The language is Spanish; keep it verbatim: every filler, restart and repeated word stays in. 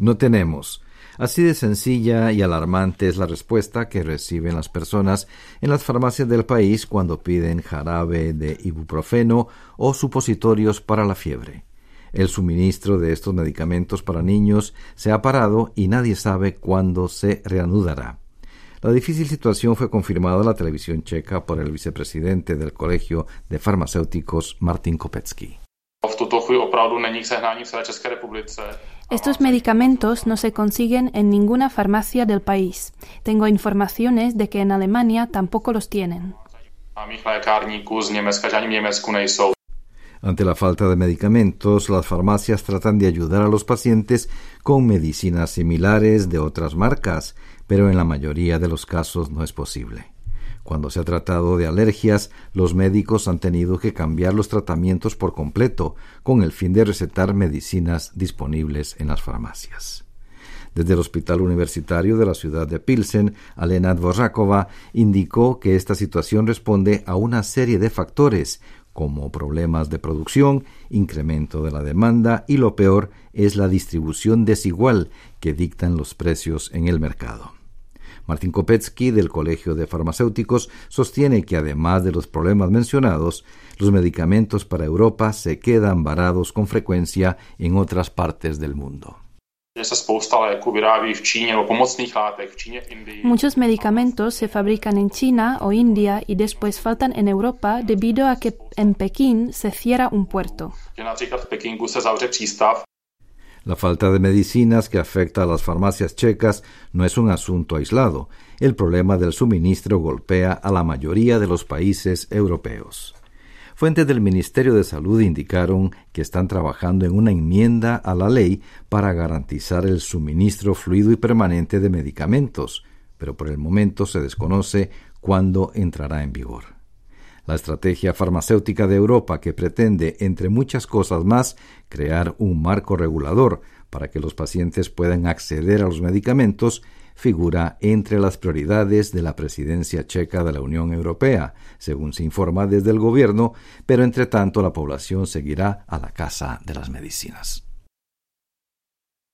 No tenemos. Así de sencilla y alarmante es la respuesta que reciben las personas en las farmacias del país cuando piden jarabe de ibuprofeno o supositorios para la fiebre. El suministro de estos medicamentos para niños se ha parado y nadie sabe cuándo se reanudará. La difícil situación fue confirmada en la televisión checa por el vicepresidente del Colegio de Farmacéuticos, Martin Kopecký. Estos medicamentos no se consiguen en ninguna farmacia del país. Tengo informaciones de que en Alemania tampoco los tienen. Ante la falta de medicamentos, las farmacias tratan de ayudar a los pacientes con medicinas similares de otras marcas, pero en la mayoría de los casos no es posible. Cuando se ha tratado de alergias, los médicos han tenido que cambiar los tratamientos por completo, con el fin de recetar medicinas disponibles en las farmacias. Desde el Hospital Universitario de la ciudad de Pilsen, Alena Dvořáková indicó que esta situación responde a una serie de factores, como problemas de producción, incremento de la demanda y, lo peor, es la distribución desigual que dictan los precios en el mercado. Martin Kopecký, del Colegio de Farmacéuticos, sostiene que además de los problemas mencionados, los medicamentos para Europa se quedan varados con frecuencia en otras partes del mundo. Muchos medicamentos se fabrican en China o India y después faltan en Europa debido a que en Pekín se cierra un puerto. La falta de medicinas que afecta a las farmacias checas no es un asunto aislado. El problema del suministro golpea a la mayoría de los países europeos. Fuentes del Ministerio de Salud indicaron que están trabajando en una enmienda a la ley para garantizar el suministro fluido y permanente de medicamentos, pero por el momento se desconoce cuándo entrará en vigor. La estrategia farmacéutica de Europa, que pretende, entre muchas cosas más, crear un marco regulador para que los pacientes puedan acceder a los medicamentos, figura entre las prioridades de la presidencia checa de la Unión Europea, según se informa desde el gobierno, pero entre tanto la población seguirá a la casa de las medicinas.